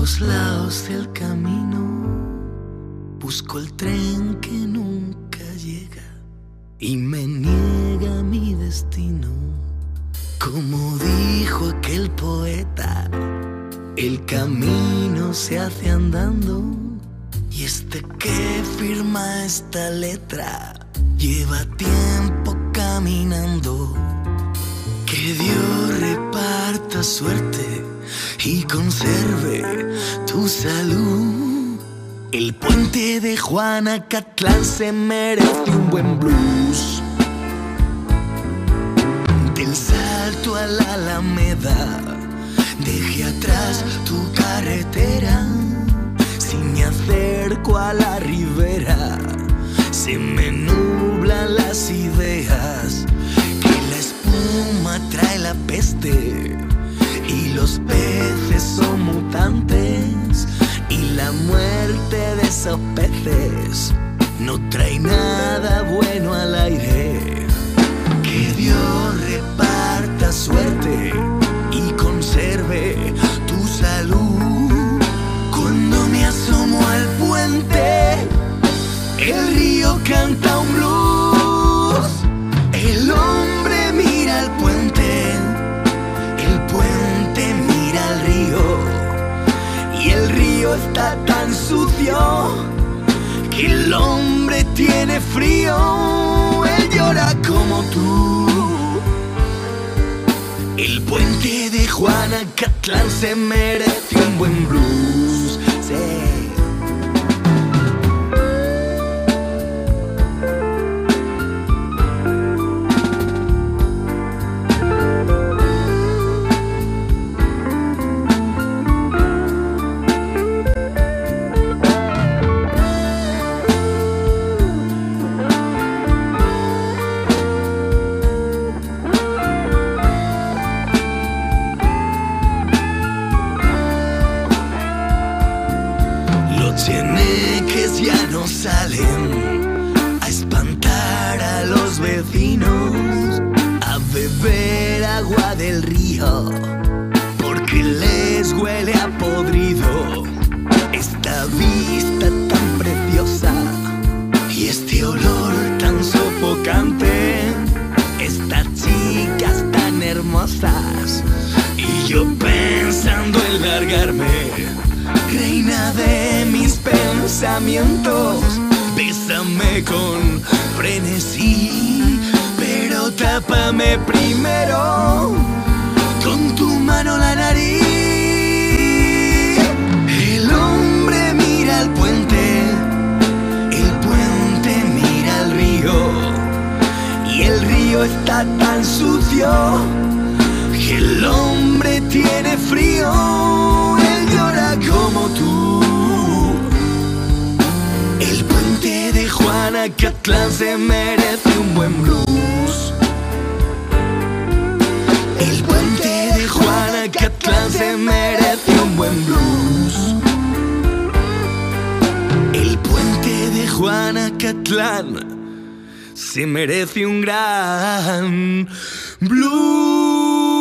todos lados del camino busco el tren que nunca llega y me niega mi destino. Como dijo aquel poeta, el camino se hace andando, y este que firma esta letra lleva tiempo caminando. Que Dios reparta suerte y conserve tu salud. El puente de Juanacatlán se merece un buen blues. Del Salto a la Alameda, dejé atrás tu carretera. Si me acerco a la ribera, se me nublan las ideas. Que la espuma trae la peste y los peces son mutantes, y la muerte de esos peces no trae nada bueno al aire. Que Dios reparta suerte y conserve tu salud. Cuando me asomo al puente, el río canta un blues. El hombre mira al puente, el puente mira al río, y el río está tan sucio que el hombre tiene frío. Él llora como tú. El puente de Juanacatlán se merece un buen blues. Sí. Cheneques ya no salen a espantar a los vecinos, a beber agua del río, porque les huele a podrido. Esta vista tan preciosa y este olor tan sofocante, estas chicas tan hermosas, y yo pensando en largarme. Reina de mis pensamientos, bésame con frenesí, pero tápame primero con tu mano la nariz. El hombre mira al puente, el puente mira al río, y el río está tan sucio que el hombre tiene frío. Él llora como tú. El puente de Juanacatlán se merece un buen blues. El puente de Juanacatlán se merece un buen blues. El puente de Juanacatlán se merece un gran blues.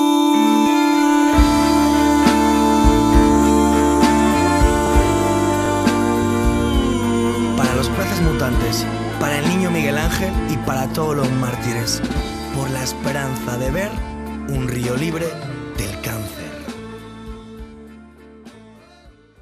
Mutantes, para el niño Miguel Ángel y para todos los mártires, por la esperanza de ver un río libre del cáncer.